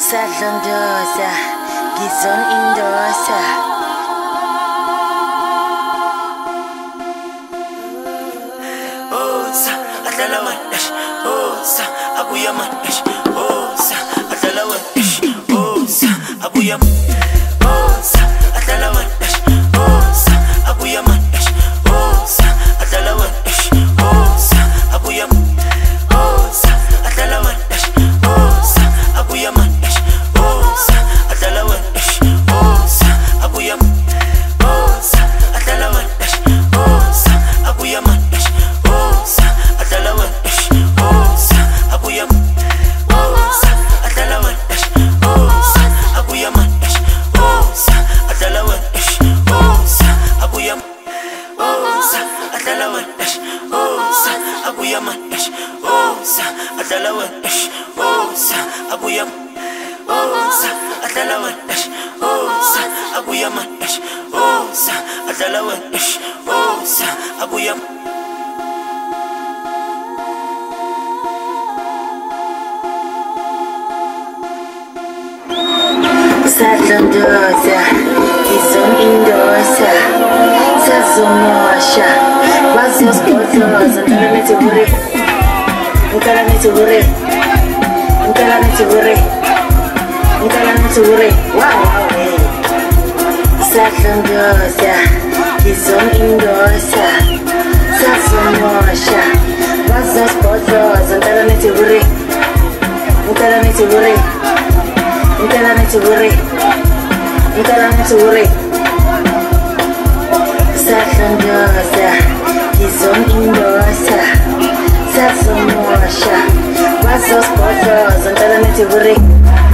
Sadlondosa, Gizon Indosa. Osa, adlala wanash. Osa, abuya manash. Osa, adlala wanash. Osa, abuya. Osa, adlala wanash. Osa, abuya manash. Osa, adlala wanash. Osa, abuya. Osa, adlala wanash. Osa, abuya manash. Osa, adlala wanash. Osa, abuya. Osa, adlala wanash. Osa, abuya manash. Osa, adlala wanash. Osa, abuya. Osa, adlala wanash. Osa, abuya manash. Osa, adlala wanash. Osa, abuya. Osa, adlala wanash. Osa, abuya manash. Osa, adlala wanash. Osa, abuya. Osa, adlala wanash. Osa, abuya manash. Osa, adlala wanash. Osa, abuya. Sadlondosa, Gizon Indosa. Sazomosha, Wazos Botos, and Talamity Hurry. Talamity Hurry. Talamity Hurry. Talamity Hurry. Wow, Sadlondosa, Gizon Indosa. Sazomosha, Wazos Botos, and Talamity Hurry. Talamity Hurry. Talamity Hurry. Talamity Hurry. Sadlondosa, Gizon Indosa. Sazomosha, Wazos Botos, and Talamity Hurry.